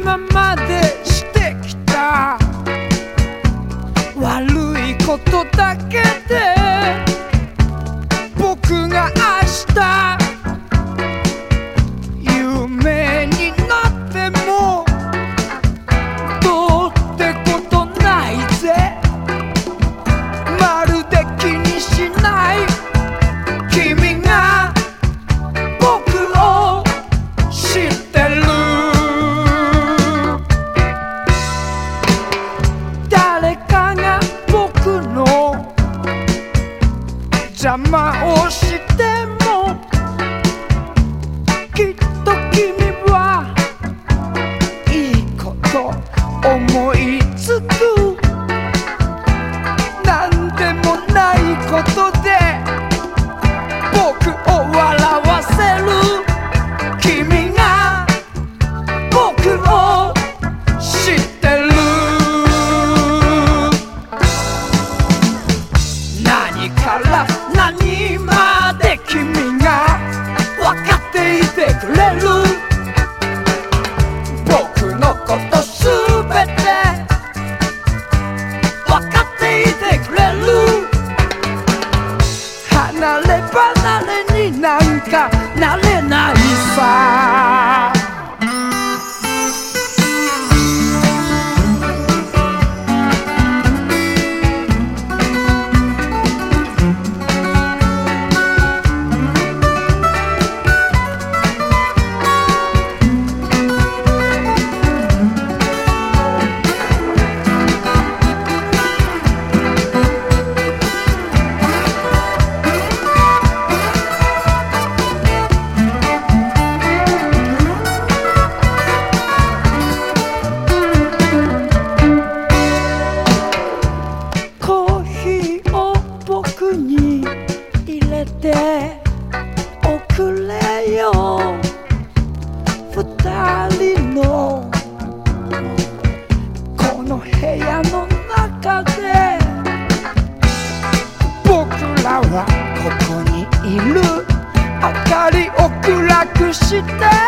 今までしてきた悪いことだけで僕が明日有名になってもどうってことないぜ。まるで気にしない君が僕を知ってる。誰かが僕の邪魔をしてもきっと君はいいこと思いつく。なんでもないことで僕を笑わせる。君が僕を知ってる。何から何まで君が分かっていてくれる。僕のことすべて分かっていてくれる。離れ離れになんかなれないさ。コーヒーを僕に入れておくれよ。二人のこの部屋の中で僕らはここにいる。明かりを暗くして